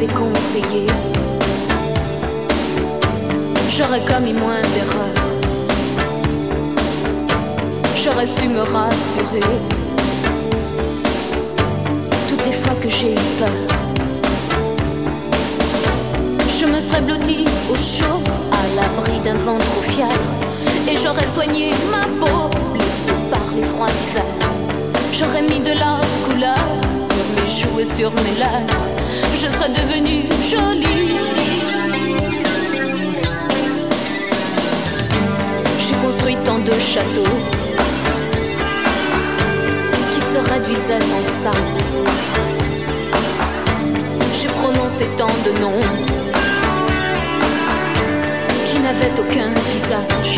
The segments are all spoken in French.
m'avait conseillé, j'aurais commis moins d'erreurs. J'aurais su me rassurer toutes les fois que j'ai eu peur. Je me serais blottie au chaud, à l'abri d'un vent trop fier, et j'aurais soigné ma peau, blessée par les froids d'hiver. J'aurais mis de la couleur sur mes joues et sur mes lèvres. Je serais devenue jolie. J'ai construit tant de châteaux qui se réduisaient en sable. J'ai prononcé tant de noms qui n'avaient aucun visage.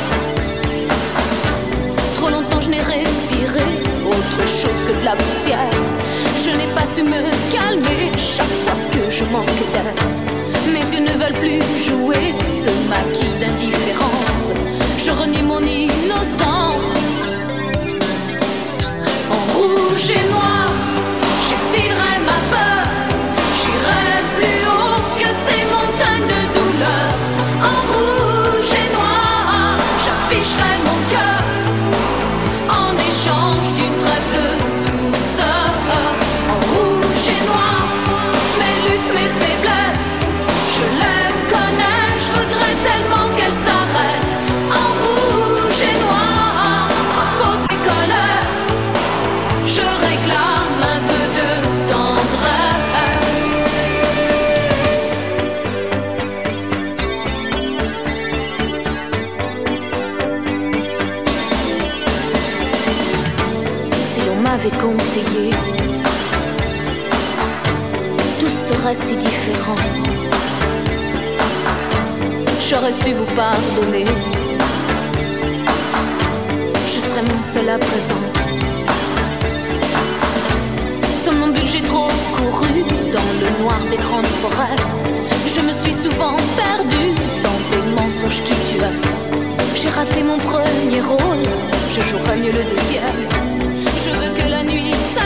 Trop longtemps je n'ai respiré autre chose que de la poussière. Je n'ai pas su me calmer chaque fois que je manque d'air. Mes yeux ne veulent plus jouer ce maquis d'indifférence. Je renie mon innocence. En rouge et noir, j'exilerai ma peur. J'irai plus haut que ces montagnes de douleur. En rouge et noir, j'afficherai mon cœur en échange d'une trêve de douceur. En rouge et noir, mes luttes, mes faiblesses, je les connais, je voudrais tellement qu'elles s'arrêtent. En rouge et noir, drapeau tricolore, je réclame un peu de tendresse. Si l'on m'avait conseillé, tout serait si différent. J'aurais su vous pardonner. Je serais moins seule à présent. Somnambule, j'ai trop couru dans le noir des grandes forêts. Je me suis souvent perdue dans des mensonges qui tuaient. J'ai raté mon premier rôle, je jouerai mieux le deuxième. Je veux que la nuit s'arrête.